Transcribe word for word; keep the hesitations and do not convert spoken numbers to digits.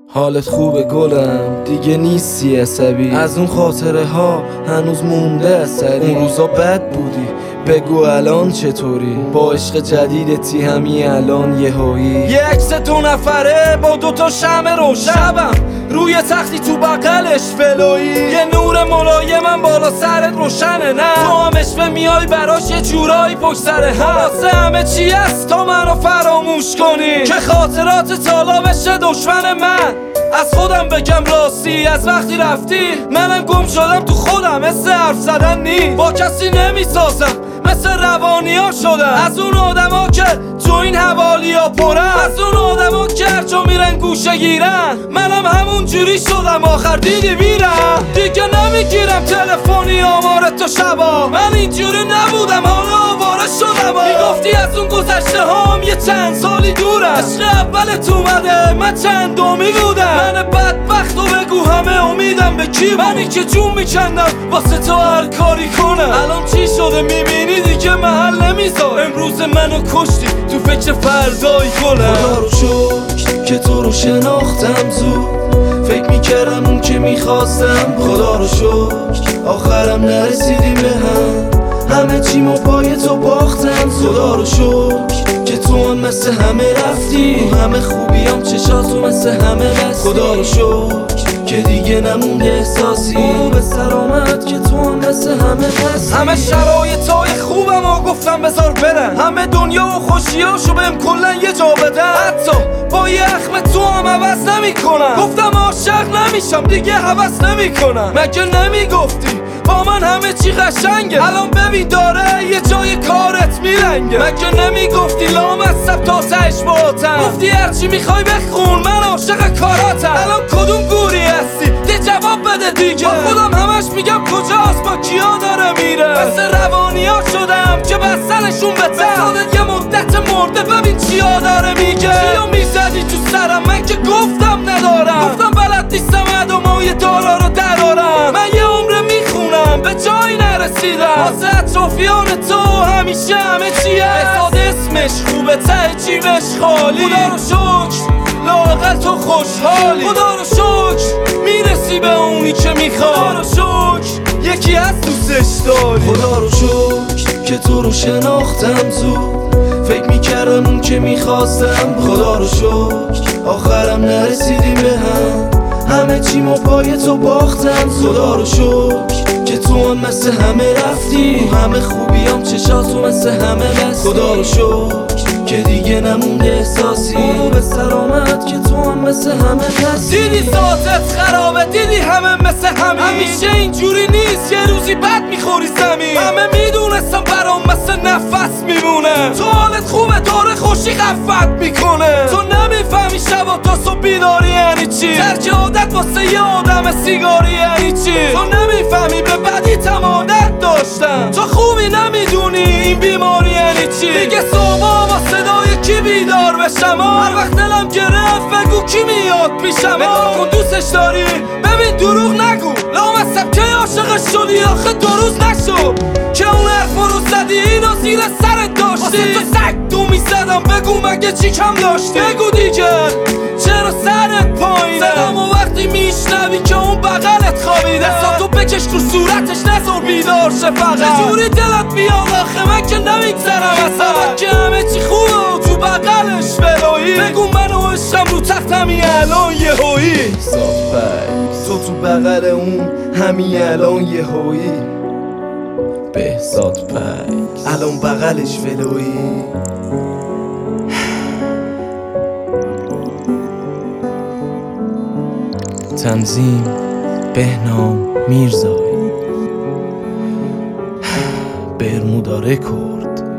حالت خوبه گلم، دیگه نیستی عصبی. از اون خاطره ها هنوز مونده اثری. اون روزا بد بودی، بگو الان چطوری؟ با عشق جدیدتی همین الان یهویی یه عکس دو نفره با دوتا شمع روشن، شبم روی تختی تو بغلش فلویی، یه نور ملایمم بالا سرت روشنه. نه تو هم اشوه میای براش یه جورایی پشت سر هم. واسه همه چی هست تا منو فراموش کنی که خاطرات تالا بشه دشمن من. از خودم بگم راستی، از وقتی رفتی منم گم شدم تو خودم، مثل حرف زدن نی با کسی نمیسازم، مثل روانی ها شدم. از اون آدم ها که تو این حوالی ها پرن، از اون آدم ها که هرجا میرن گوشه گیرن. منم همون جوری شدم، آخر دیدی میرم دیگه نمیگیرم تلفنی آمار تو شبا. من اینجوری نبودم، حالا آواره شدم. میگفتی از اون گذشته هام یه چند سالی دورم، عشق اولت اومده من چند دومی بودم. من بدبخت و بگو همه امیدم به کی بود؟ منی که جون میکندم واسه تو هر کاری کنم. الان چی شده میبینی دیگه محل نمیذار. امروز منو کشتی تو فکر فردای گلم. خدا رو شکر که تو رو شناختم زود، فکر میکردم اون که میخواستم. خدا رو شکر آخرم نرسیدیم به هم، همه چیمو پای تو باختم. خدا رو شکر که تو هم مثل همه رفتی، همه خوبیام چشاتو مثل همه بستی. خدا رو شکر که دیگه نمونده احساسی، او به سلامت که تو هم مثل همه هستی. همه شرایطای خوبم و گفتم بذار برن، همه دنیا و خوشیاشو بهم کلن یه جا بدن. حتی با یه اخم تو هم عوض نمی کنم، گفتم عاشق نمیشم دیگه هوس نمی کنم. مگه نمیگفتی با من همه چی قشنگه؟ الان ببین داره یه جای کارت میرنگه. مگه نمیگفتی لامصب تا تهش باهاتم؟ گفتی هرچی میخوای بخون من عاشق کاراتم. الان کدوم گوری هستی؟ ده جواب بده دیگه. با خودم همش میگم کجاست، با کیا داره میره. مثل روانی ها شدم که بستنشون بتر. خودت یه مدت مرده ببین چیا داره میگه. چیا میزدی تو سرم من که گفتم ندارم، گفتم بلد نیستم ادامای دارا رو درارم. من یه عمر میخونم به جایی نرسیدم، واسه اطرافیان تو همیشه همه چیه. بساد اسمش خوبه ته جیبش خالی. خدا رو شکر لااقل تو خوشحالی. خدا رو شکر میرسی به اونی که میخوای. خدا رو شکر یکی از دوستش داری. خدا رو شکر که تو رو شناختم زود، فکر میکردم اون که میخواستم. خدا رو شکر آخرم نرسیدیم به هم، همه چیمو پای تو باختم. خدا رو شکر که تو هم مثل همه رفتی، همه خوبیام چشاتو مثل همه بستی. خدا رو شکر که دیگه نمونده احساسی، او به سلامت که تو هم مثل همه هستی. دیدی ذاتت خرابه، دیدی همه مثل همین، همیشه اینجوری نیست، یه روزی بد میخوری زمین. همه میدونستم برام مثل نفس میمونه، تو حالت خوبه داره خوشی خفت میکنه. تو نمیفهمی شبا تا صبح بیداری یعنی چی، ترک عادت واسه یه آدم سیگاری یعنی چی. تو نمیفهمی به بدی تمادت داشتم، تو خوبی نمیدونی این بیماری یعنی چی. دیگه صبح با صدای کی بیدار بشم، هر وقت دلم گرفت بگو کی میاد پیشم. نگاه کن دوستش داری ببین دروغ نگو، لامصب که عاشقش شدی آخه دو روز نشو که اون حرف رو زدی اینو زیر سرت داشتی. واسه تو سگ تو میزدم بگو مگه چی کم داشتی. بگو دیگه چرا سرت پایینه، صدامو وقتی میشنوی که اون بغلت خوابیده. دستاتو بکش تو صورتش نذار بیدار شه فقط. چجوری دلت بیاد آخه من که نمیگذرم اصلا، که همه چی خوبه و تو بغلش فلایی. بگو منو عشقم رو تختمی الان یهویی. تو تو بغل اون همین الان یهویی. بهزاد پک الان بغلش فلویی. تنظیم بهنام میرزایی. برمودا رکورد.